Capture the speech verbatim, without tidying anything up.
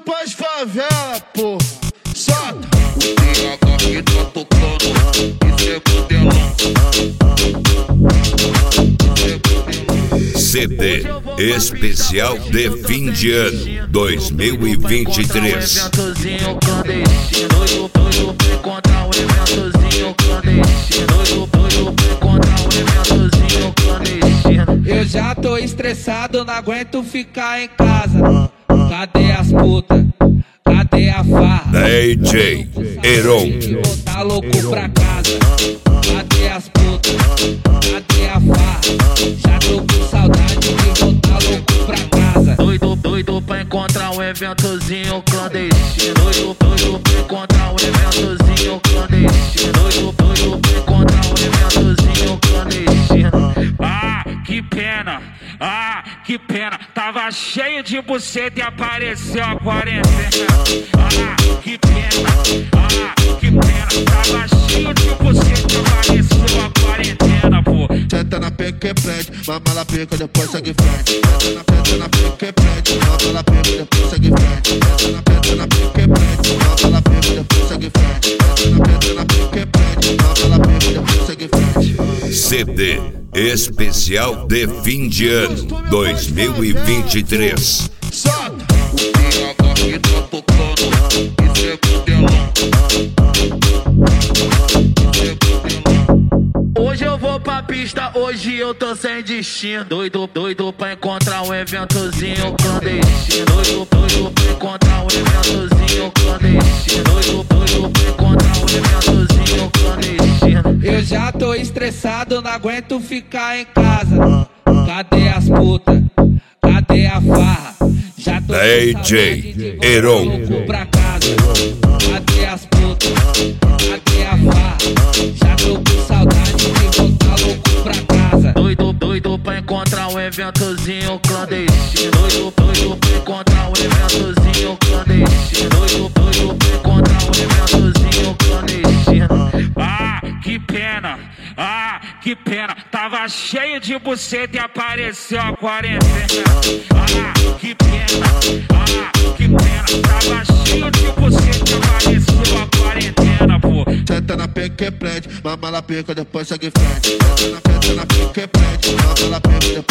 pras favela, porra. Solta. O D H que tá tocando, isso é modelão. C D especial de fim de ano dois mil e vinte e três. Eventozinho clandestino, doido, doido pra encontrar um eventozinho clandestino, doido, doido pra encontrar um eventozinho clandestino. Eu já tô estressado, não aguento ficar em casa. Cadê as putas? Cadê a farra? D J Heron. Tá louco pra casa. Cadê as putas? Cadê a farra? Já tô com saudade de voltar louco pra casa. Doido, doido pra encontrar um eventozinho clandestino. Doido, doido pra encontrar um eventozinho clandestino. Doido, doido pra encontrar um eventozinho clandestino. Ah, que pena, ah, que pena. Tava cheio de buceta e apareceu a quarentena. Ah, que pena, ah, que pena. Tava cheio de buceta e apareceu a quarentena, pô. Senta na pica e prende, mama na pica, depois segue frente. Senta na, senta na pica e prende, mama na pica, depois segue frente. Senta na, senta na pica e prende, mama na pica, depois segue frente. Senta na, senta na pica e prende, mama na pica, depois segue frente. C D especial de fim de ano dois mil e vinte e três. Solta. O D H que tá tocando, isso é modelão. Hoje eu vou pra pista, hoje eu tô sem destino. Doido, doido pra encontrar um eventozinho clandestino. Doido, doido pra encontrar um eventozinho clandestino. Doido, doido pra encontrar um eventozinho clandestino. Eu já tô estressado, não aguento ficar em casa. Cadê as putas? Cadê a farra? Já tô D J Heron. pra casa. Cadê as putas? Cadê a farra? Já tô com saudade de voltar louco pra casa. Doido, doido pra encontrar um eventozinho clandestino. Doido, doido pra encontrar um eventozinho clandestino. Doido, doido pra encontrar um eventozinho clandestino. Ah, que pena, ah, que pena. Tava cheio de buceta e apareceu a quarentena. Ah, que pena, ah, que pena. Tava cheio de buceta e apareceu a quarentena, pô. Senta na pica e prende, mama na pica, depois segue frente. Senta na, senta na pica e prende, mama na pica, depois